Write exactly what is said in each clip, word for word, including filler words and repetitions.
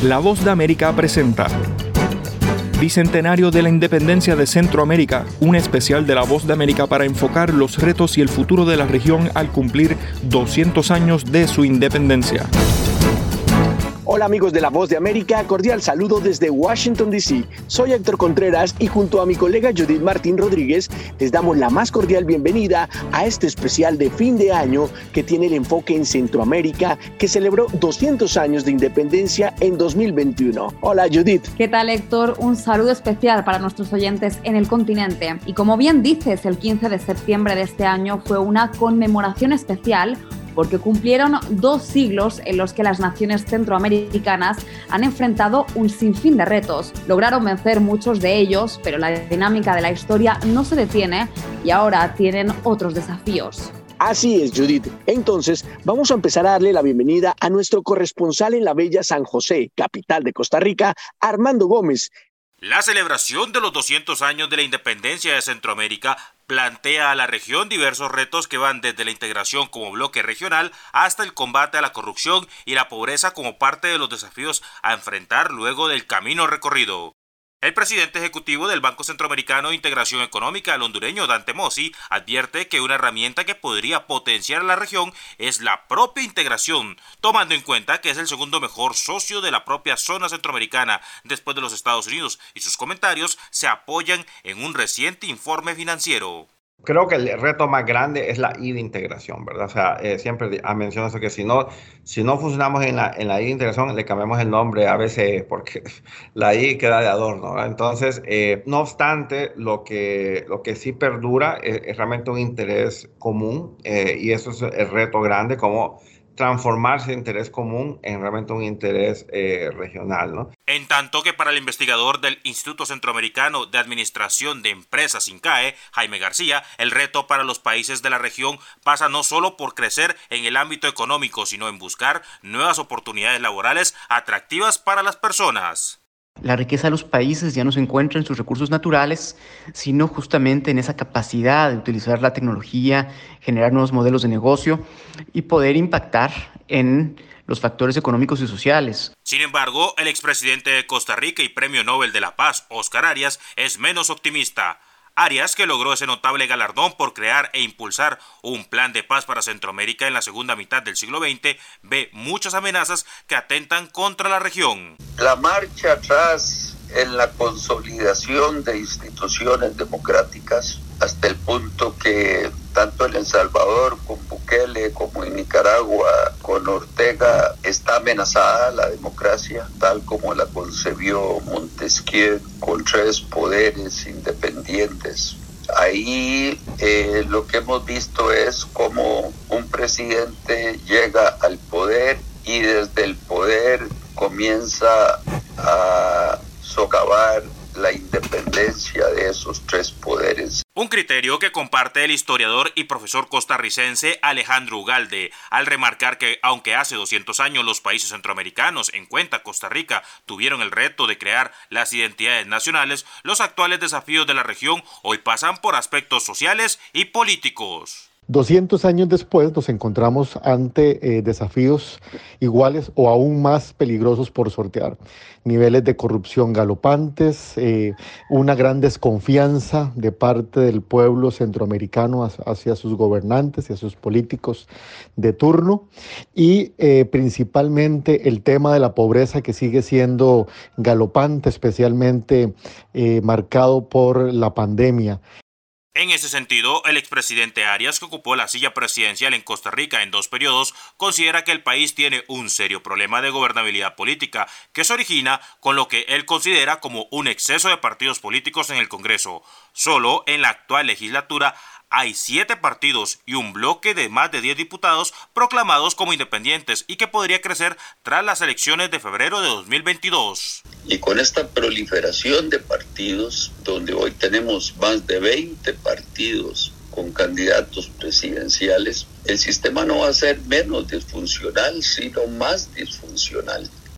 La Voz de América presenta Bicentenario de la Independencia de Centroamérica, un especial de La Voz de América para enfocar los retos y el futuro de la región al cumplir doscientos años de su independencia. Hola amigos de La Voz de América, cordial saludo desde Washington, D C Soy Héctor Contreras y junto a mi colega Judith Martín Rodríguez les damos la más cordial bienvenida a este especial de fin de año que tiene el enfoque en Centroamérica, que celebró doscientos años de independencia en dos mil veintiuno. Hola Judith. ¿Qué tal Héctor? Un saludo especial para nuestros oyentes en el continente. Y como bien dices, el quince de septiembre de este año fue una conmemoración especial porque cumplieron dos siglos en los que las naciones centroamericanas han enfrentado un sinfín de retos. Lograron vencer muchos de ellos, pero la dinámica de la historia no se detiene y ahora tienen otros desafíos. Así es, Judith. Entonces, vamos a empezar a darle la bienvenida a nuestro corresponsal en la bella San José, capital de Costa Rica, Armando Gómez. La celebración de los doscientos años de la independencia de Centroamérica plantea a la región diversos retos que van desde la integración como bloque regional hasta el combate a la corrupción y la pobreza como parte de los desafíos a enfrentar luego del camino recorrido. El presidente ejecutivo del Banco Centroamericano de Integración Económica, el hondureño Dante Mossi, advierte que una herramienta que podría potenciar a la región es la propia integración, tomando en cuenta que es el segundo mejor socio de la propia zona centroamericana después de los Estados Unidos, y sus comentarios se apoyan en un reciente informe financiero. Creo que el reto más grande es la I de integración, ¿verdad? O sea, eh, siempre ha mencionado eso, que si no, si no funcionamos en la, en la I de integración, le cambiamos el nombre a veces porque la I queda de adorno, ¿verdad? Entonces, eh, no obstante, lo que, lo que sí perdura es, es realmente un interés común eh, y eso es el reto grande, como transformarse de interés común en realmente un interés eh, regional, ¿no? En tanto que para el investigador del Instituto Centroamericano de Administración de Empresas, INCAE, Jaime García, el reto para los países de la región pasa no solo por crecer en el ámbito económico, sino en buscar nuevas oportunidades laborales atractivas para las personas. La riqueza de los países ya no se encuentra en sus recursos naturales, sino justamente en esa capacidad de utilizar la tecnología, generar nuevos modelos de negocio y poder impactar en los factores económicos y sociales. Sin embargo, el expresidente de Costa Rica y Premio Nobel de la Paz, Óscar Arias, es menos optimista. Arias, que logró ese notable galardón por crear e impulsar un plan de paz para Centroamérica en la segunda mitad del siglo veinte, ve muchas amenazas que atentan contra la región. La marcha atrás en la consolidación de instituciones democráticas, hasta el punto que tanto en El Salvador con Bukele como en Nicaragua con Ortega está amenazada la democracia, tal como la concebió Montesquieu, con tres poderes independientes. Ahí eh, lo que hemos visto es cómo un presidente llega al poder y desde el poder comienza a socavar la independencia de esos tres poderes. Un criterio que comparte el historiador y profesor costarricense Alejandro Ugalde, al remarcar que aunque hace doscientos años los países centroamericanos, en cuenta Costa Rica, tuvieron el reto de crear las identidades nacionales, los actuales desafíos de la región hoy pasan por aspectos sociales y políticos. doscientos años después nos encontramos ante eh, desafíos iguales o aún más peligrosos por sortear. Niveles de corrupción galopantes, eh, una gran desconfianza de parte del pueblo centroamericano hacia sus gobernantes y a sus políticos de turno y eh, principalmente el tema de la pobreza, que sigue siendo galopante, especialmente eh, marcado por la pandemia. En ese sentido, el expresidente Arias, que ocupó la silla presidencial en Costa Rica en dos periodos, considera que el país tiene un serio problema de gobernabilidad política que se origina con lo que él considera como un exceso de partidos políticos en el Congreso. Solo en la actual legislatura hay siete partidos y un bloque de más de diez diputados proclamados como independientes y que podría crecer tras las elecciones de febrero de dos mil veintidós. Y con esta proliferación de partidos, donde hoy tenemos más de veinte partidos con candidatos presidenciales, el sistema no va a ser menos disfuncional, sino más disfuncional.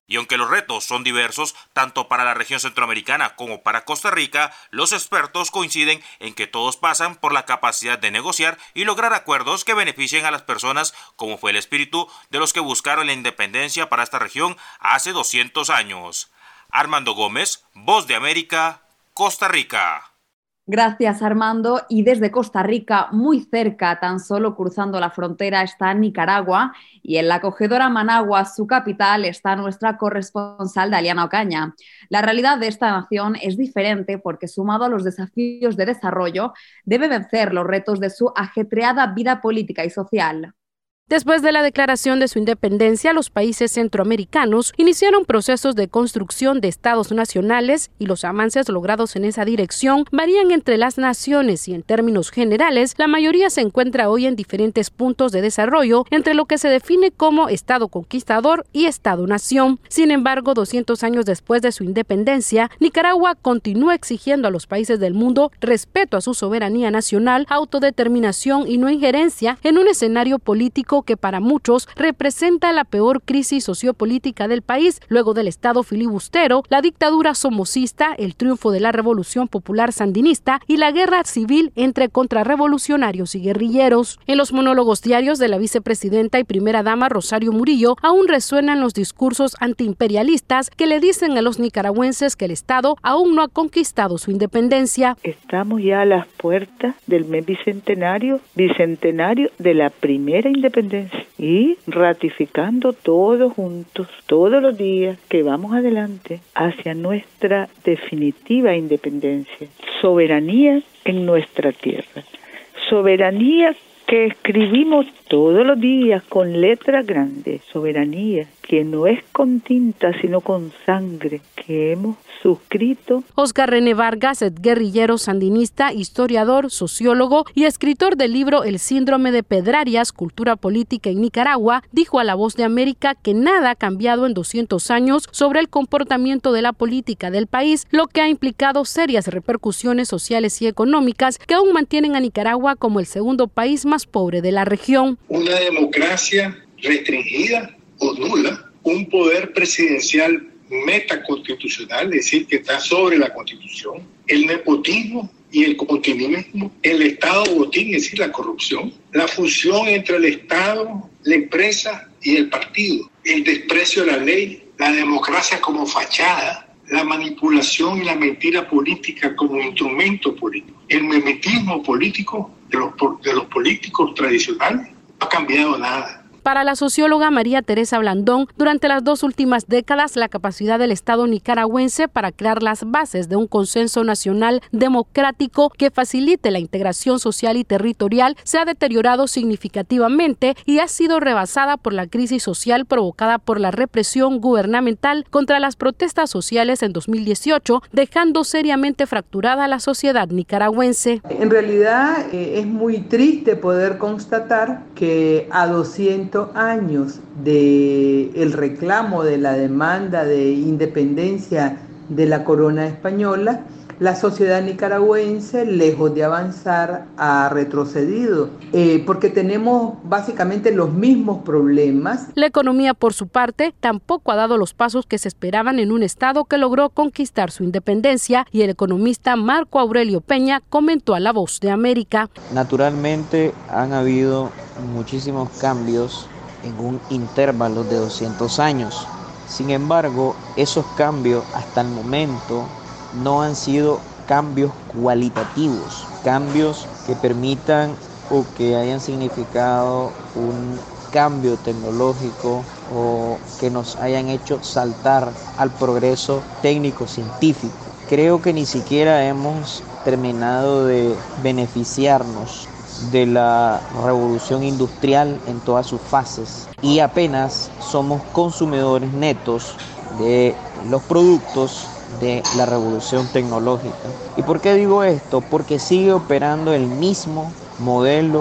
Y aunque los retos son diversos, tanto para la región centroamericana como para Costa Rica, los expertos coinciden en que todos pasan por la capacidad de negociar y lograr acuerdos que beneficien a las personas, como fue el espíritu de los que buscaron la independencia para esta región hace doscientos años. Armando Gómez, Voz de América, Costa Rica. Gracias, Armando. Y desde Costa Rica, muy cerca, tan solo cruzando la frontera, está Nicaragua, y en la acogedora Managua, su capital, está nuestra corresponsal Daliana Ocaña. La realidad de esta nación es diferente porque, sumado a los desafíos de desarrollo, debe vencer los retos de su ajetreada vida política y social. Después de la declaración de su independencia, los países centroamericanos iniciaron procesos de construcción de estados nacionales y los avances logrados en esa dirección varían entre las naciones y en términos generales, la mayoría se encuentra hoy en diferentes puntos de desarrollo entre lo que se define como estado conquistador y estado-nación. Sin embargo, doscientos años después de su independencia, Nicaragua continúa exigiendo a los países del mundo respeto a su soberanía nacional, autodeterminación y no injerencia en un escenario político que para muchos representa la peor crisis sociopolítica del país luego del estado filibustero, la dictadura somocista, el triunfo de la Revolución Popular Sandinista y la guerra civil entre contrarrevolucionarios y guerrilleros. En los monólogos diarios de la vicepresidenta y primera dama Rosario Murillo aún resuenan los discursos antiimperialistas que le dicen a los nicaragüenses que el Estado aún no ha conquistado su independencia. Estamos ya a las puertas del mes bicentenario, bicentenario de la primera independencia, y ratificando todos juntos, todos los días, que vamos adelante hacia nuestra definitiva independencia. Soberanía en nuestra tierra. Soberanía que escribimos todos los días con letras grandes. Soberanía que no es con tinta, sino con sangre, que hemos suscrito. Oscar René Vargas, guerrillero sandinista, historiador, sociólogo y escritor del libro El síndrome de Pedrarias, Cultura Política en Nicaragua, dijo a La Voz de América que nada ha cambiado en doscientos años sobre el comportamiento de la política del país, lo que ha implicado serias repercusiones sociales y económicas que aún mantienen a Nicaragua como el segundo país más pobre de la región. Una democracia restringida o nula, un poder presidencial metaconstitucional, es decir, que está sobre la Constitución, el nepotismo y el continuismo, el Estado botín, es decir, la corrupción, la fusión entre el Estado, la empresa y el partido, el desprecio de la ley, la democracia como fachada, la manipulación y la mentira política como instrumento político, el mimetismo político de los, de los políticos tradicionales. No ha cambiado nada. Para la socióloga María Teresa Blandón, durante las dos últimas décadas, la capacidad del Estado nicaragüense para crear las bases de un consenso nacional democrático que facilite la integración social y territorial se ha deteriorado significativamente y ha sido rebasada por la crisis social provocada por la represión gubernamental contra las protestas sociales en dos mil dieciocho, dejando seriamente fracturada la sociedad nicaragüense. En realidad eh, es muy triste poder constatar que a doscientos años de el reclamo de la demanda de independencia de la corona española, la sociedad nicaragüense, lejos de avanzar, ha retrocedido, eh, porque tenemos básicamente los mismos problemas. La economía, por su parte, tampoco ha dado los pasos que se esperaban en un Estado que logró conquistar su independencia, y el economista Marco Aurelio Peña comentó a La Voz de América. Naturalmente han habido muchísimos cambios en un intervalo de doscientos años. Sin embargo, esos cambios hasta el momento no han sido cambios cualitativos, cambios que permitan o que hayan significado un cambio tecnológico o que nos hayan hecho saltar al progreso técnico-científico. Creo que ni siquiera hemos terminado de beneficiarnos de la revolución industrial en todas sus fases y apenas somos consumidores netos de los productos de la revolución tecnológica. ¿Y por qué digo esto? Porque sigue operando el mismo modelo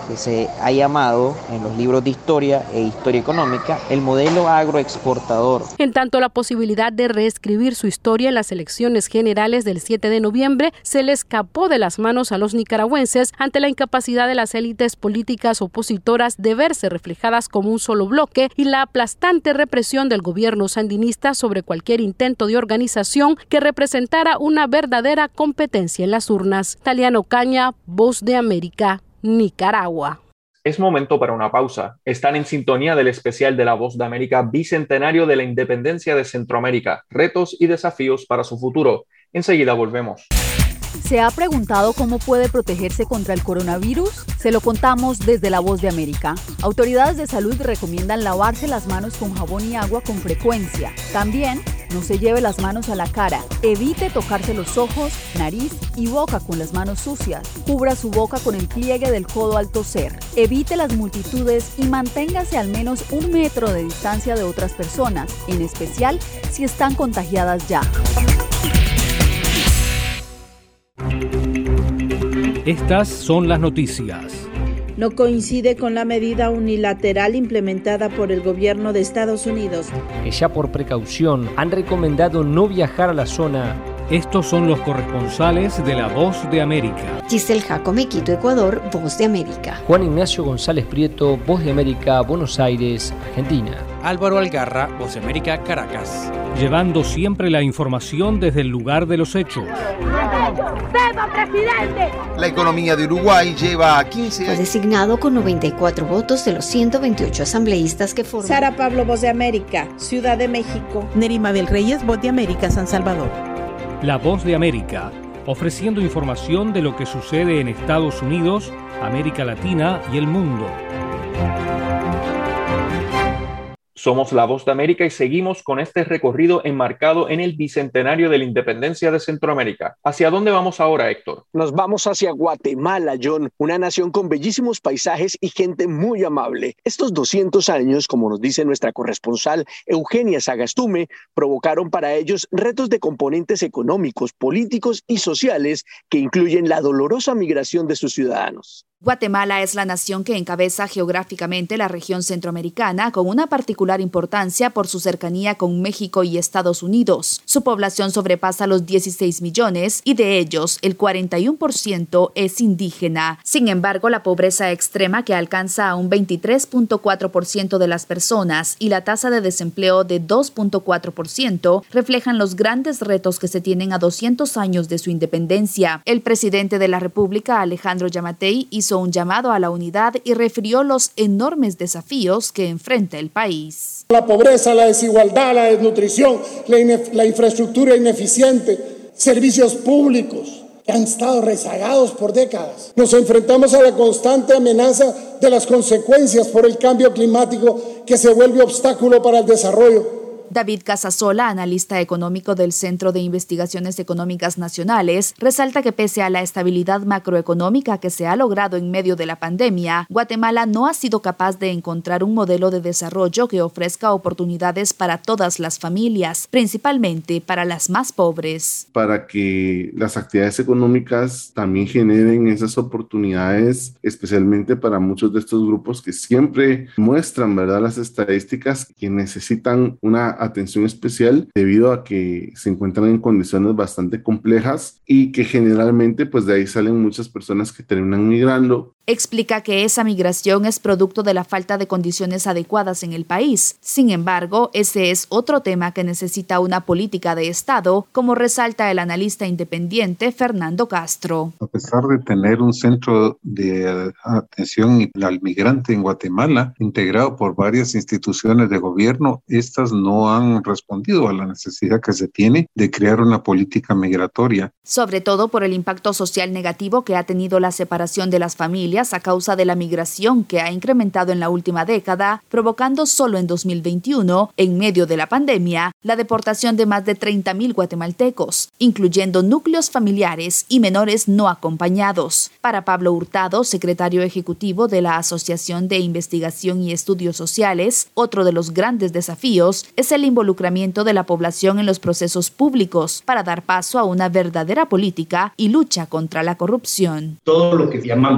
que se ha llamado en los libros de historia e historia económica el modelo agroexportador. En tanto, la posibilidad de reescribir su historia en las elecciones generales del siete de noviembre se le escapó de las manos a los nicaragüenses ante la incapacidad de las élites políticas opositoras de verse reflejadas como un solo bloque y la aplastante represión del gobierno sandinista sobre cualquier intento de organización que representara una verdadera competencia en las urnas. Taliana Ocaña, Voz de América, Nicaragua. Es momento para una pausa. Están en sintonía del especial de La Voz de América Bicentenario de la Independencia de Centroamérica, retos y desafíos para su futuro. Enseguida volvemos. ¿Se ha preguntado cómo puede protegerse contra el coronavirus? Se lo contamos desde La Voz de América. Autoridades de salud recomiendan lavarse las manos con jabón y agua con frecuencia. También, no se lleve las manos a la cara. Evite tocarse los ojos, nariz y boca con las manos sucias. Cubra su boca con el pliegue del codo al toser. Evite las multitudes y manténgase al menos un metro de distancia de otras personas, en especial si están contagiadas ya. Estas son las noticias. No coincide con la medida unilateral implementada por el gobierno de Estados Unidos, que ya por precaución han recomendado no viajar a la zona. Estos son los corresponsales de La Voz de América. Giselle Jacome, Quito, Ecuador, Voz de América. Juan Ignacio González Prieto, Voz de América, Buenos Aires, Argentina. Álvaro Algarra, Voz de América, Caracas. Llevando siempre la información desde el lugar de los hechos. ¡Viva, presidente! La economía de Uruguay lleva a quince años. Fue designado con noventa y cuatro votos de los ciento veintiocho asambleístas que forman. Sara Pablo, Voz de América, Ciudad de México. Nerima Abel Reyes, Voz de América, San Salvador. La Voz de América, ofreciendo información de lo que sucede en Estados Unidos, América Latina y el mundo. Somos La Voz de América y seguimos con este recorrido enmarcado en el Bicentenario de la Independencia de Centroamérica. ¿Hacia dónde vamos ahora, Héctor? Nos vamos hacia Guatemala, John, una nación con bellísimos paisajes y gente muy amable. Estos doscientos años, como nos dice nuestra corresponsal Eugenia Sagastume, provocaron para ellos retos de componentes económicos, políticos y sociales que incluyen la dolorosa migración de sus ciudadanos. Guatemala es la nación que encabeza geográficamente la región centroamericana, con una particular importancia por su cercanía con México y Estados Unidos. Su población sobrepasa los dieciséis millones y de ellos el cuarenta y uno por ciento es indígena. Sin embargo, la pobreza extrema, que alcanza a un veintitrés punto cuatro por ciento de las personas, y la tasa de desempleo de dos punto cuatro por ciento reflejan los grandes retos que se tienen a doscientos años de su independencia. El presidente de la República, Alejandro Yamatei, hizo un llamado a la unidad y refirió los enormes desafíos que enfrenta el país. La pobreza, la desigualdad, la desnutrición, la, la infraestructura ineficiente, servicios públicos que han estado rezagados por décadas. Nos enfrentamos a la constante amenaza de las consecuencias por el cambio climático que se vuelve obstáculo para el desarrollo. David Casasola, analista económico del Centro de Investigaciones Económicas Nacionales, resalta que pese a la estabilidad macroeconómica que se ha logrado en medio de la pandemia, Guatemala no ha sido capaz de encontrar un modelo de desarrollo que ofrezca oportunidades para todas las familias, principalmente para las más pobres. Para que las actividades económicas también generen esas oportunidades, especialmente para muchos de estos grupos que siempre muestran, ¿verdad?, las estadísticas que necesitan una atención especial debido a que se encuentran en condiciones bastante complejas y que generalmente pues de ahí salen muchas personas que terminan migrando. Explica que esa migración es producto de la falta de condiciones adecuadas en el país. Sin embargo, ese es otro tema que necesita una política de Estado, como resalta el analista independiente Fernando Castro. A pesar de tener un centro de atención al migrante en Guatemala, integrado por varias instituciones de gobierno, estas no han respondido a la necesidad que se tiene de crear una política migratoria. Sobre todo por el impacto social negativo que ha tenido la separación de las familias a causa de la migración que ha incrementado en la última década, provocando solo en dos mil veintiuno, en medio de la pandemia, la deportación de más de treinta mil guatemaltecos, incluyendo núcleos familiares y menores no acompañados. Para Pablo Hurtado, secretario ejecutivo de la Asociación de Investigación y Estudios Sociales, otro de los grandes desafíos es el involucramiento de la población en los procesos públicos para dar paso a una verdadera política y lucha contra la corrupción. Todo lo que llamamos cosa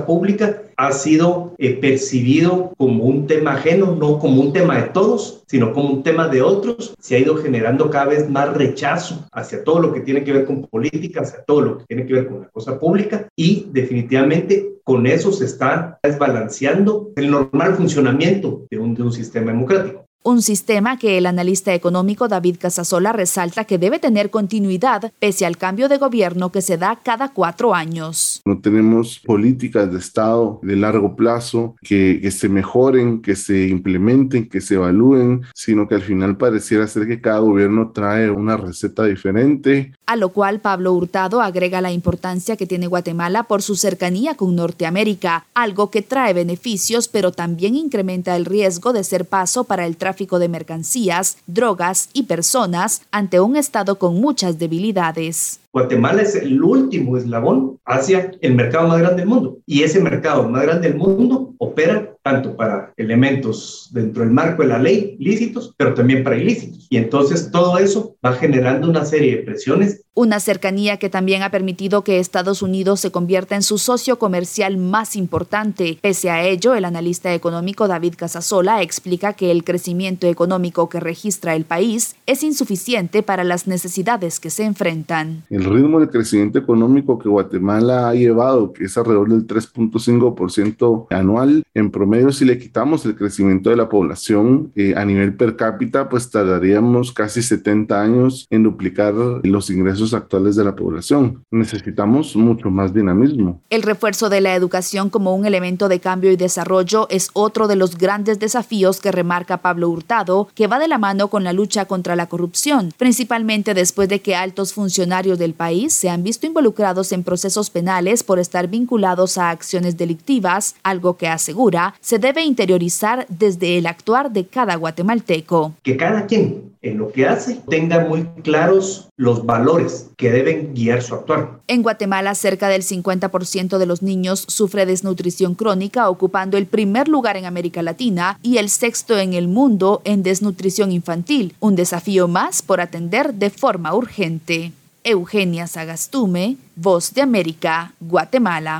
cosa pública ha sido eh, percibido como un tema ajeno, no como un tema de todos, sino como un tema de otros. Se ha ido generando cada vez más rechazo hacia todo lo que tiene que ver con política, hacia todo lo que tiene que ver con la cosa pública, y definitivamente con eso se está desbalanceando el normal funcionamiento de un, de un sistema democrático. Un sistema que el analista económico David Casasola resalta que debe tener continuidad pese al cambio de gobierno que se da cada cuatro años. No tenemos políticas de Estado de largo plazo que, que se mejoren, que se implementen, que se evalúen, sino que al final pareciera ser que cada gobierno trae una receta diferente. A lo cual Pablo Hurtado agrega la importancia que tiene Guatemala por su cercanía con Norteamérica, algo que trae beneficios pero también incrementa el riesgo de ser paso para el tráfico de mercancías, drogas y personas ante un Estado con muchas debilidades. Guatemala es el último eslabón hacia el mercado más grande del mundo, y ese mercado más grande del mundo opera tanto para elementos dentro del marco de la ley lícitos, pero también para ilícitos, y entonces todo eso va generando una serie de presiones. Una cercanía que también ha permitido que Estados Unidos se convierta en su socio comercial más importante. Pese a ello, el analista económico David Casasola explica que el crecimiento económico que registra el país es insuficiente para las necesidades que se enfrentan. El ritmo de crecimiento económico que Guatemala ha llevado, que es alrededor del tres punto cinco por ciento anual, en promedio, si le quitamos el crecimiento de la población eh, a nivel per cápita, pues tardaríamos casi setenta años en duplicar los ingresos actuales de la población. Necesitamos mucho más dinamismo. El refuerzo de la educación como un elemento de cambio y desarrollo es otro de los grandes desafíos que remarca Pablo Hurtado, que va de la mano con la lucha contra la corrupción, principalmente después de que altos funcionarios del país se han visto involucrados en procesos penales por estar vinculados a acciones delictivas, algo que asegura se debe interiorizar desde el actuar de cada guatemalteco. Que cada quien en lo que hace tenga muy claros los valores que deben guiar su actuar. En Guatemala, cerca del cincuenta por ciento de los niños sufre desnutrición crónica, ocupando el primer lugar en América Latina y el sexto en el mundo en desnutrición infantil, un desafío más por atender de forma urgente. Eugenia Sagastume, Voz de América, Guatemala.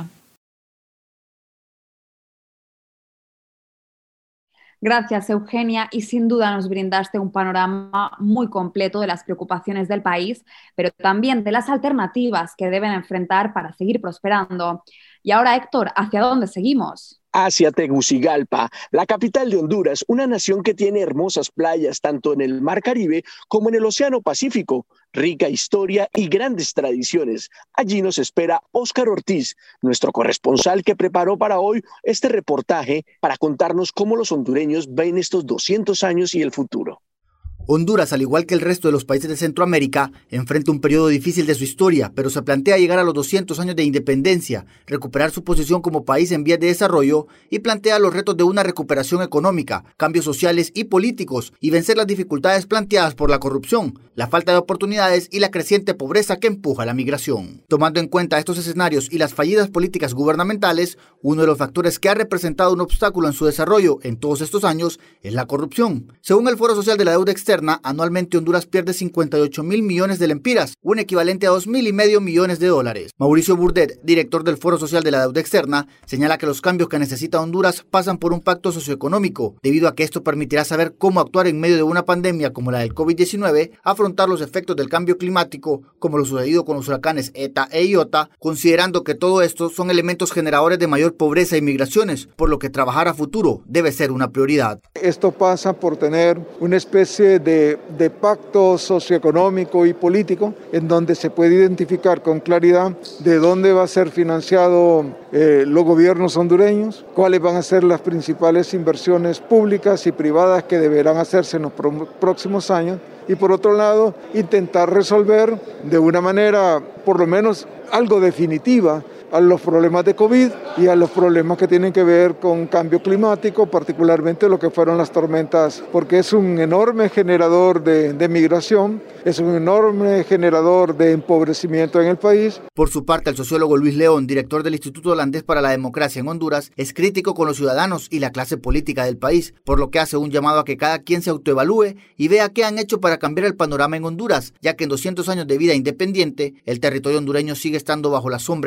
Gracias, Eugenia, y sin duda nos brindaste un panorama muy completo de las preocupaciones del país, pero también de las alternativas que deben enfrentar para seguir prosperando. Y ahora, Héctor, ¿hacia dónde seguimos? Hacia Tegucigalpa, la capital de Honduras, una nación que tiene hermosas playas tanto en el Mar Caribe como en el Océano Pacífico, rica historia y grandes tradiciones. Allí nos espera Óscar Ortiz, nuestro corresponsal que preparó para hoy este reportaje para contarnos cómo los hondureños ven estos doscientos años y el futuro. Honduras, al igual que el resto de los países de Centroamérica, enfrenta un periodo difícil de su historia, pero se plantea llegar a los doscientos años de independencia, recuperar su posición como país en vías de desarrollo y plantea los retos de una recuperación económica, cambios sociales y políticos y vencer las dificultades planteadas por la corrupción, la falta de oportunidades y la creciente pobreza que empuja la migración. Tomando en cuenta estos escenarios y las fallidas políticas gubernamentales, uno de los factores que ha representado un obstáculo en su desarrollo en todos estos años es la corrupción. Según el Foro Social de la Deuda Externa, anualmente Honduras pierde cincuenta y ocho mil millones de lempiras, un equivalente a dos mil y medio millones de dólares. Mauricio Burdet, director del Foro Social de la Deuda Externa, señala que los cambios que necesita Honduras pasan por un pacto socioeconómico, debido a que esto permitirá saber cómo actuar en medio de una pandemia como la del COVID diecinueve, afrontar los efectos del cambio climático, como lo sucedido con los huracanes ETA e IOTA, considerando que todo esto son elementos generadores de mayor pobreza y migraciones, por lo que trabajar a futuro debe ser una prioridad. Esto pasa por tener una especie de De, de pacto socioeconómico y político en donde se puede identificar con claridad de dónde va a ser financiado eh, los gobiernos hondureños, cuáles van a ser las principales inversiones públicas y privadas que deberán hacerse en los pro- próximos años y por otro lado intentar resolver de una manera por lo menos algo definitiva a los problemas de COVID y a los problemas que tienen que ver con cambio climático, particularmente lo que fueron las tormentas, porque es un enorme generador de, de migración, es un enorme generador de empobrecimiento en el país. Por su parte, el sociólogo Luis León, director del Instituto Holandés para la Democracia en Honduras, es crítico con los ciudadanos y la clase política del país, por lo que hace un llamado a que cada quien se autoevalúe y vea qué han hecho para cambiar el panorama en Honduras, ya que en doscientos años de vida independiente, el territorio hondureño sigue estando bajo la sombra del desempleo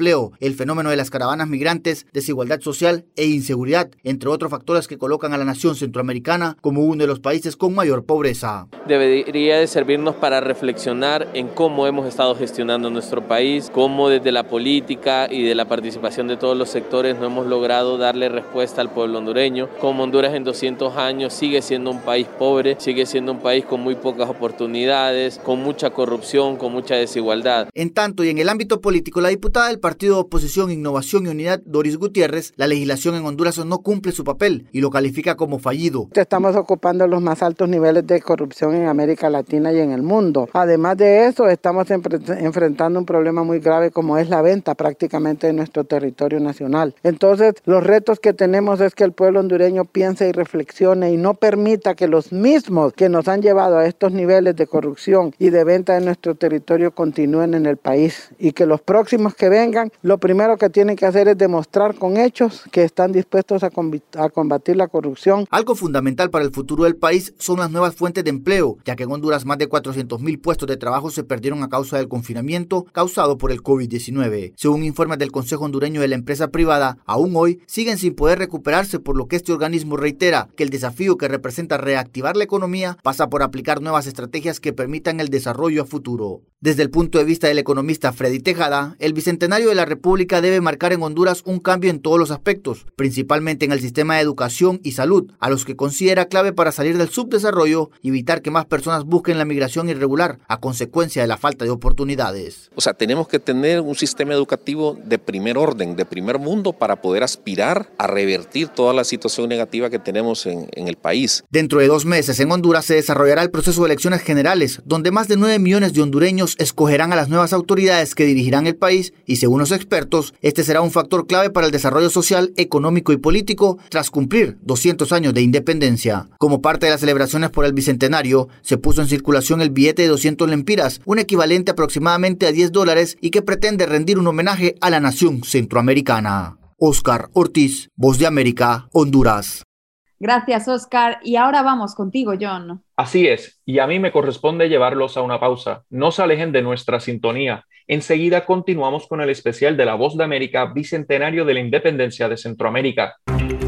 empleo, el fenómeno de las caravanas migrantes, desigualdad social e inseguridad, entre otros factores que colocan a la nación centroamericana como uno de los países con mayor pobreza. Debería de servirnos para reflexionar en cómo hemos estado gestionando nuestro país, cómo desde la política y de la participación de todos los sectores no hemos logrado darle respuesta al pueblo hondureño, cómo Honduras en doscientos años sigue siendo un país pobre, sigue siendo un país con muy pocas oportunidades, con mucha corrupción, con mucha desigualdad. En tanto, y en el ámbito político, la diputada del Partido de Oposición, Innovación y Unidad, Doris Gutiérrez, la legislación en Honduras no cumple su papel y lo califica como fallido. Estamos ocupando los más altos niveles de corrupción en América Latina y en el mundo. Además de eso, estamos enfrentando un problema muy grave como es la venta prácticamente de nuestro territorio nacional. Entonces, los retos que tenemos es que el pueblo hondureño piense y reflexione y no permita que los mismos que nos han llevado a estos niveles de corrupción y de venta de nuestro territorio continúen en el país, y que los próximos que vengan, lo primero que tienen que hacer es demostrar con hechos que están dispuestos a, a combatir la corrupción. Algo fundamental para el futuro del país son las nuevas fuentes de empleo, ya que en Honduras más de cuatrocientos mil puestos de trabajo se perdieron a causa del confinamiento causado por el COVID diecinueve. Según informes del Consejo Hondureño de la Empresa Privada, aún hoy siguen sin poder recuperarse, por lo que este organismo reitera que el desafío que representa reactivar la economía pasa por aplicar nuevas estrategias que permitan el desarrollo a futuro. Desde el punto de vista del economista Freddy Tejada, el Bicentenario de la República debe marcar en Honduras un cambio en todos los aspectos, principalmente en el sistema de educación y salud, a los que considera clave para salir del subdesarrollo y evitar que más personas busquen la migración irregular a consecuencia de la falta de oportunidades. O sea, tenemos que tener un sistema educativo de primer orden, de primer mundo, para poder aspirar a revertir toda la situación negativa que tenemos en, en el país. Dentro de dos meses en Honduras se desarrollará el proceso de elecciones generales, donde más de nueve millones de hondureños escogerán a las nuevas autoridades que dirigirán el país, y según los expertos, este será un factor clave para el desarrollo social, económico y político tras cumplir doscientos años de independencia. Como parte de las celebraciones por el Bicentenario, se puso en circulación el billete de doscientos lempiras, un equivalente aproximadamente a diez dólares, y que pretende rendir un homenaje a la nación centroamericana. Oscar Ortiz, Voz de América, Honduras. Gracias, Oscar. Y ahora vamos contigo, John. Así es, y a mí me corresponde llevarlos a una pausa. No se alejen de nuestra sintonía. Enseguida continuamos con el especial de La Voz de América, Bicentenario de la Independencia de Centroamérica.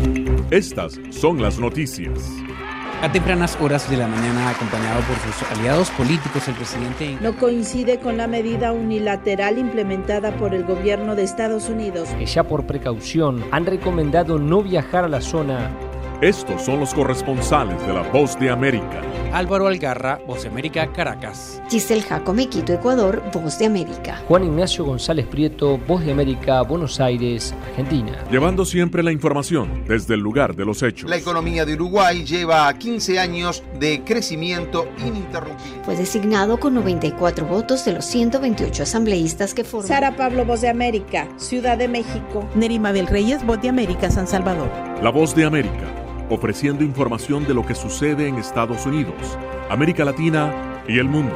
Estas son las noticias. A tempranas horas de la mañana, acompañado por sus aliados políticos, el presidente no coincide con la medida unilateral implementada por el gobierno de Estados Unidos. Que ya por precaución han recomendado no viajar a la zona. Estos son los corresponsales de La Voz de América. Álvaro Algarra, Voz de América, Caracas. Giselle Jacome, Quito, Ecuador, Voz de América. Juan Ignacio González Prieto, Voz de América, Buenos Aires, Argentina. Llevando siempre la información desde el lugar de los hechos. La economía de Uruguay lleva quince años de crecimiento ininterrumpido. Fue designado con noventa y cuatro votos de los ciento veintiocho asambleístas que forman. Sara Pablo, Voz de América, Ciudad de México. Neri Mabel Reyes, Voz de América, San Salvador. La Voz de América, ofreciendo información de lo que sucede en Estados Unidos, América Latina y el mundo.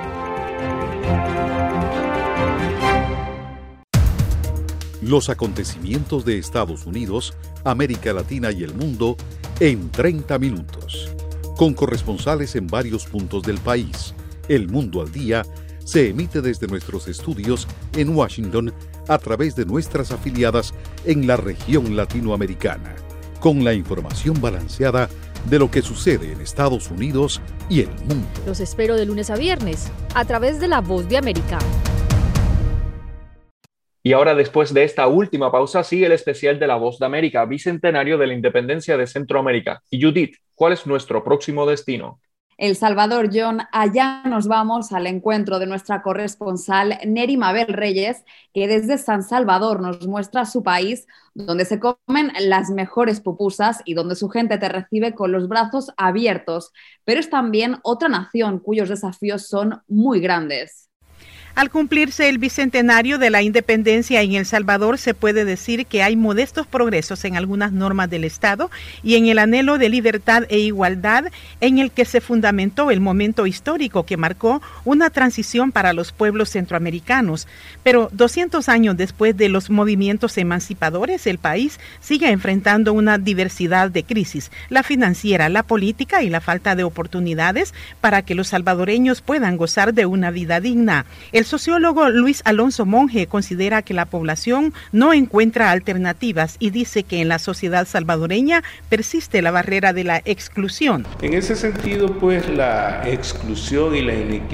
Los acontecimientos de Estados Unidos, América Latina y el mundo en treinta minutos. Con corresponsales en varios puntos del país. El Mundo al Día se emite desde nuestros estudios en Washington a través de nuestras afiliadas en la región latinoamericana, con la información balanceada de lo que sucede en Estados Unidos y el mundo. Los espero de lunes a viernes, a través de La Voz de América. Y ahora, después de esta última pausa, sigue el especial de La Voz de América, Bicentenario de la Independencia de Centroamérica. Y Judith, ¿cuál es nuestro próximo destino? El Salvador, John. Allá nos vamos al encuentro de nuestra corresponsal Neri Mabel Reyes, que desde San Salvador nos muestra su país, donde se comen las mejores pupusas y donde su gente te recibe con los brazos abiertos. Pero es también otra nación cuyos desafíos son muy grandes. Al cumplirse el bicentenario de la independencia en El Salvador, se puede decir que hay modestos progresos en algunas normas del Estado y en el anhelo de libertad e igualdad en el que se fundamentó el momento histórico que marcó una transición para los pueblos centroamericanos. Pero doscientos años después de los movimientos emancipadores, el país sigue enfrentando una diversidad de crisis, la financiera, la política y la falta de oportunidades para que los salvadoreños puedan gozar de una vida digna. El sociólogo Luis Alonso Monge considera que la población no encuentra alternativas y dice que en la sociedad salvadoreña persiste la barrera de la exclusión. En ese sentido, pues la exclusión y la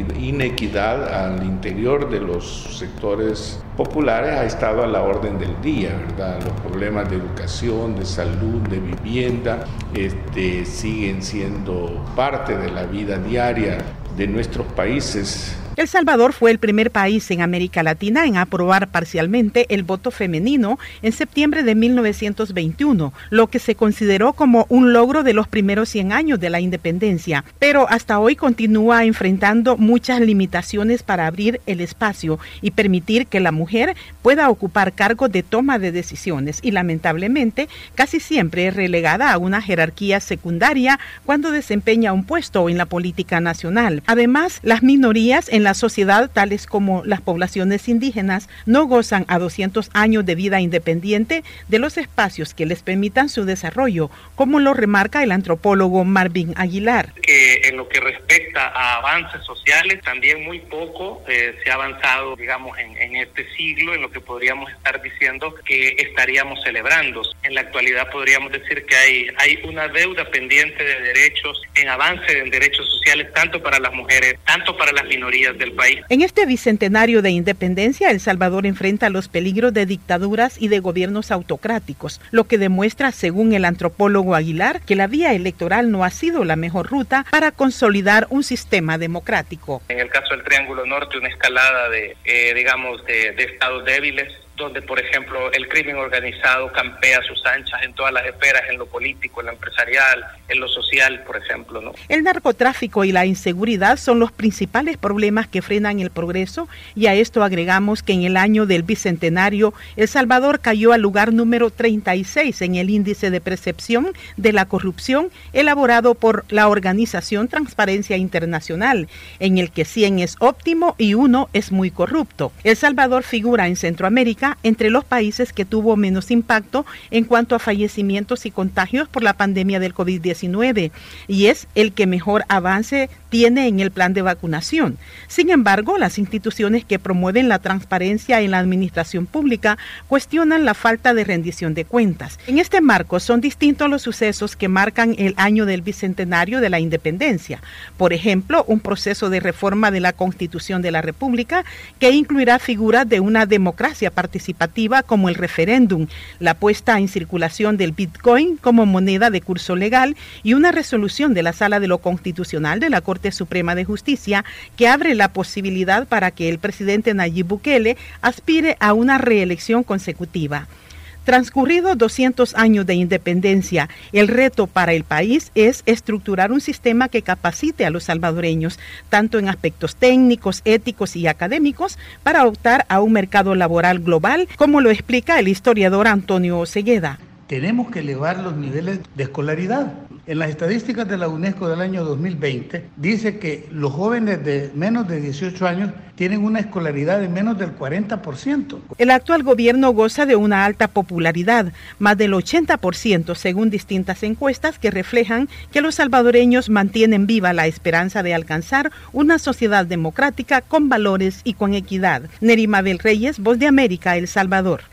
inequidad al interior de los sectores populares ha estado a la orden del día, ¿verdad? Los problemas de educación, de salud, de vivienda, este, siguen siendo parte de la vida diaria de nuestros países. El Salvador fue el primer país en América Latina en aprobar parcialmente el voto femenino en septiembre de mil novecientos veintiuno, lo que se consideró como un logro de los primeros cien años de la independencia, pero hasta hoy continúa enfrentando muchas limitaciones para abrir el espacio y permitir que la mujer pueda ocupar cargos de toma de decisiones y lamentablemente casi siempre es relegada a una jerarquía secundaria cuando desempeña un puesto en la política nacional. Además, las minorías en la sociedad, tales como las poblaciones indígenas, no gozan a doscientos años de vida independiente de los espacios que les permitan su desarrollo, como lo remarca el antropólogo Marvin Aguilar. Que en lo que respecta a avances sociales, también muy poco eh, se ha avanzado, digamos, en, en este siglo, en lo que podríamos estar diciendo que estaríamos celebrando. En la actualidad podríamos decir que hay, hay una deuda pendiente de derechos, en avance en derechos sociales, tanto para las mujeres, tanto para las minorías del país. En este bicentenario de independencia, El Salvador enfrenta los peligros de dictaduras y de gobiernos autocráticos, lo que demuestra, según el antropólogo Aguilar, que la vía electoral no ha sido la mejor ruta para consolidar un sistema democrático. En el caso del Triángulo Norte, una escalada de, eh, digamos, de, de estados débiles, donde, por ejemplo, el crimen organizado campea a sus anchas en todas las esferas, en lo político, en lo empresarial, en lo social, por ejemplo, ¿no? El narcotráfico y la inseguridad son los principales problemas que frenan el progreso, y a esto agregamos que en el año del bicentenario, El Salvador cayó al lugar número treinta y seis en el índice de percepción de la corrupción elaborado por la organización Transparencia Internacional, en el que cien es óptimo y uno es muy corrupto. El Salvador figura en Centroamérica entre los países que tuvo menos impacto en cuanto a fallecimientos y contagios por la pandemia del COVID diecinueve, y es el que mejor avance tiene en el plan de vacunación. Sin embargo, las instituciones que promueven la transparencia en la administración pública cuestionan la falta de rendición de cuentas. En este marco son distintos los sucesos que marcan el año del bicentenario de la independencia. Por ejemplo, un proceso de reforma de la Constitución de la República que incluirá figuras de una democracia participativa como el referéndum, la puesta en circulación del Bitcoin como moneda de curso legal y una resolución de la Sala de lo Constitucional de la Corte Suprema de Justicia que abre la posibilidad para que el presidente Nayib Bukele aspire a una reelección consecutiva. Transcurridos doscientos años de independencia, el reto para el país es estructurar un sistema que capacite a los salvadoreños, tanto en aspectos técnicos, éticos y académicos, para optar a un mercado laboral global, como lo explica el historiador Antonio Osegueda. Tenemos que elevar los niveles de escolaridad. En las estadísticas de la UNESCO del año dos mil veinte, dice que los jóvenes de menos de dieciocho años tienen una escolaridad de menos del cuarenta por ciento. El actual gobierno goza de una alta popularidad, más del ochenta por ciento, según distintas encuestas que reflejan que los salvadoreños mantienen viva la esperanza de alcanzar una sociedad democrática con valores y con equidad. Neri Mabel Reyes, Voz de América, El Salvador.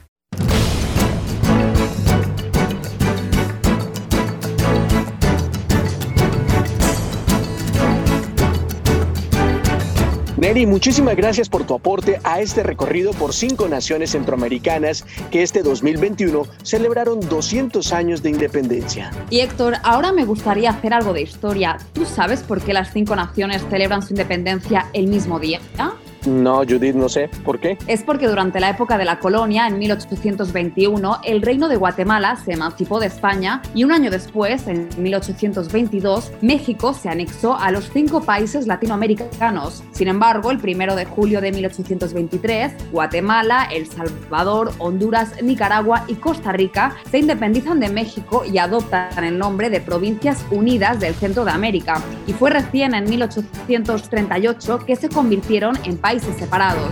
Neri, muchísimas gracias por tu aporte a este recorrido por cinco naciones centroamericanas que este dos mil veintiuno celebraron doscientos años de independencia. Y Héctor, ahora me gustaría hacer algo de historia. ¿Tú sabes por qué las cinco naciones celebran su independencia el mismo día? No, Judith, no sé. ¿Por qué? Es porque durante la época de la colonia, en mil ochocientos veintiuno, el Reino de Guatemala se emancipó de España y un año después, en mil ochocientos veintidós, México se anexó a los cinco países latinoamericanos. Sin embargo, el primero de julio de mil ochocientos veintitrés, Guatemala, El Salvador, Honduras, Nicaragua y Costa Rica se independizan de México y adoptan el nombre de Provincias Unidas del Centro de América. Y fue recién en mil ochocientos treinta y ocho que se convirtieron en países países separados.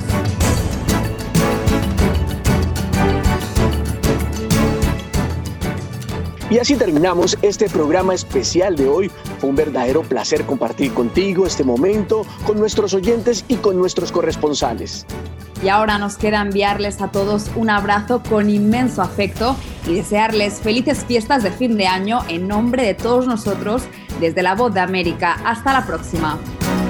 Y así terminamos este programa especial de hoy. Fue un verdadero placer compartir contigo este momento, con nuestros oyentes y con nuestros corresponsales. Y ahora nos queda enviarles a todos un abrazo con inmenso afecto y desearles felices fiestas de fin de año en nombre de todos nosotros desde La Voz de América. Hasta la próxima.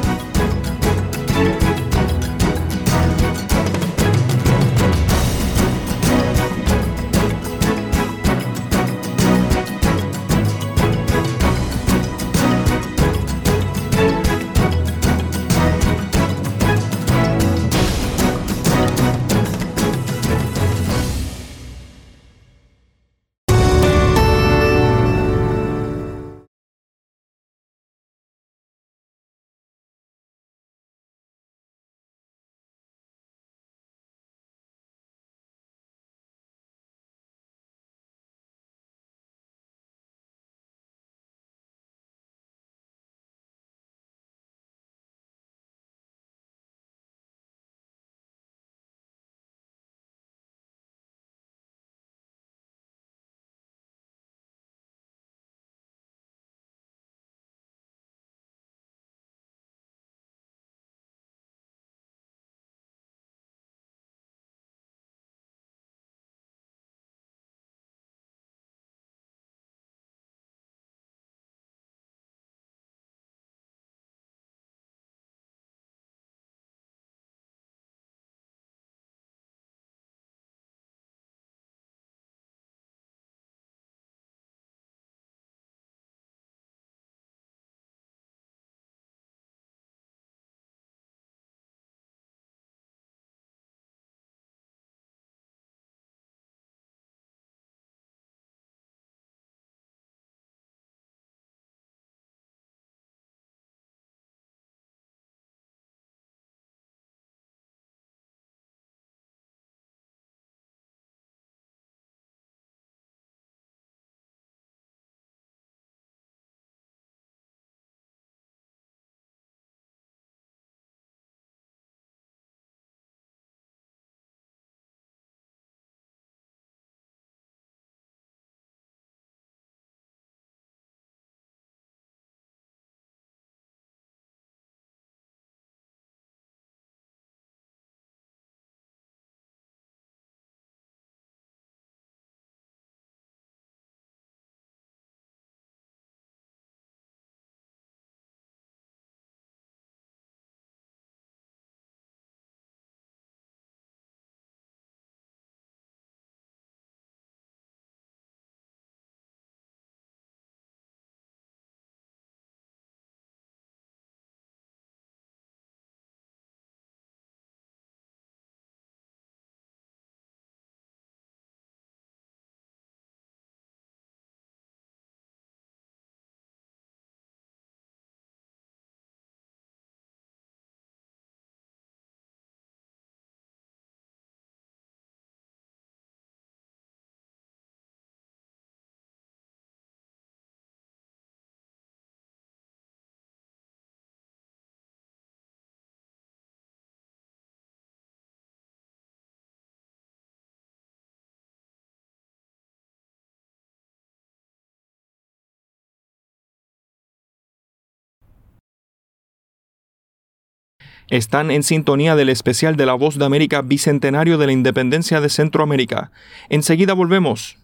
Están en sintonía del especial de La Voz de América Bicentenario de la Independencia de Centroamérica. Enseguida volvemos.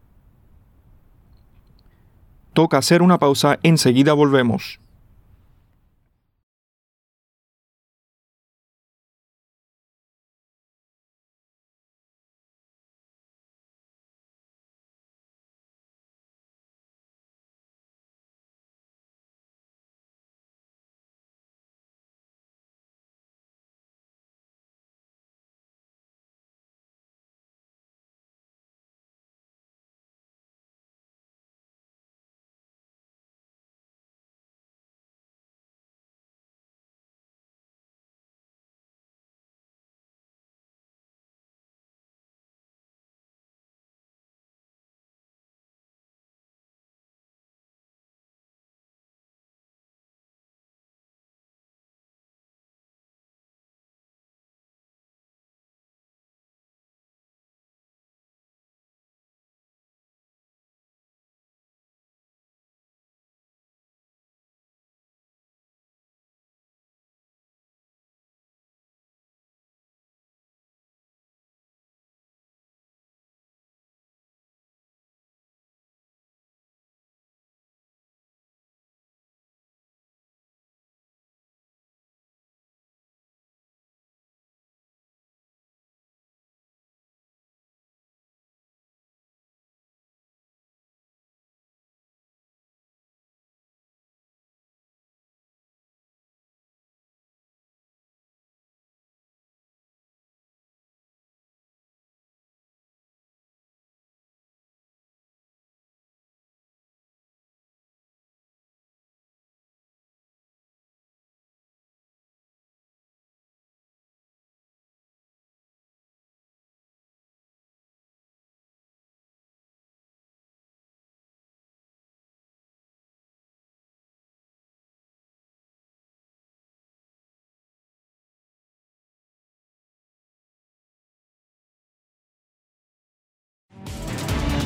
Toca hacer una pausa, enseguida volvemos.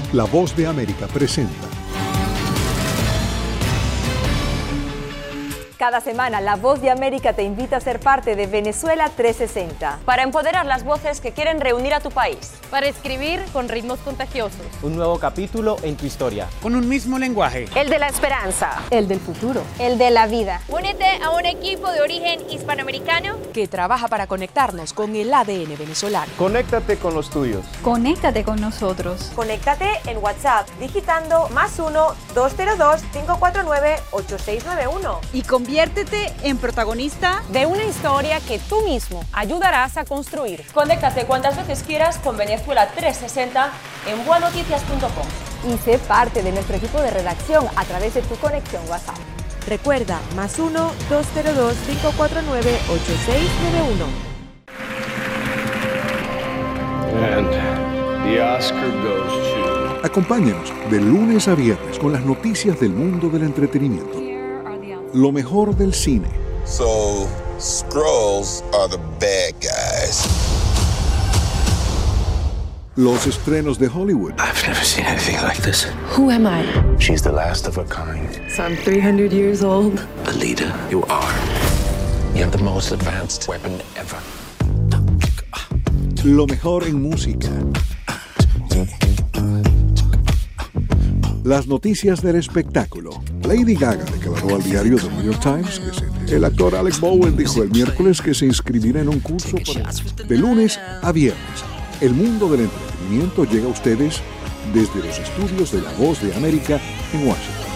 La Voz de América presenta. Cada semana, La Voz de América te invita a ser parte de Venezuela trescientos sesenta. Para empoderar las voces que quieren reunir a tu país. Para escribir con ritmos contagiosos. Un nuevo capítulo en tu historia. Con un mismo lenguaje. El de la esperanza. El del futuro. El de la vida. Únete a un equipo de origen hispanoamericano que trabaja para conectarnos con el A D N venezolano. Conéctate con los tuyos. Conéctate con nosotros. Conéctate en WhatsApp digitando más uno, dos cero dos, cinco cuatro nueve, ocho seis nueve uno. Y conviértete en protagonista de una historia que tú mismo ayudarás a construir. Conéctate cuantas veces quieras con Venezuela trescientos sesenta en bua noticias punto com. Y sé parte de nuestro equipo de redacción a través de tu conexión WhatsApp. Recuerda, más uno, dos cero dos, cinco cuatro nueve, ocho seis nueve uno. And the Oscar goes to... Acompáñenos de lunes a viernes con las noticias del mundo del entretenimiento. Lo mejor del cine. So, Skrulls are the bad guys. Los estrenos de Hollywood. I've never seen anything like this. Who am I? She's the last of her kind. So I'm three hundred years old. Alita, you are. You have the most advanced weapon ever. Lo mejor en música. Las noticias del espectáculo. Lady Gaga declaró al diario The New York Times que se... El actor Alec Bowen dijo el miércoles que se inscribirá en un curso para... De lunes a viernes. El mundo del entretenimiento llega a ustedes desde los estudios de La Voz de América en Washington.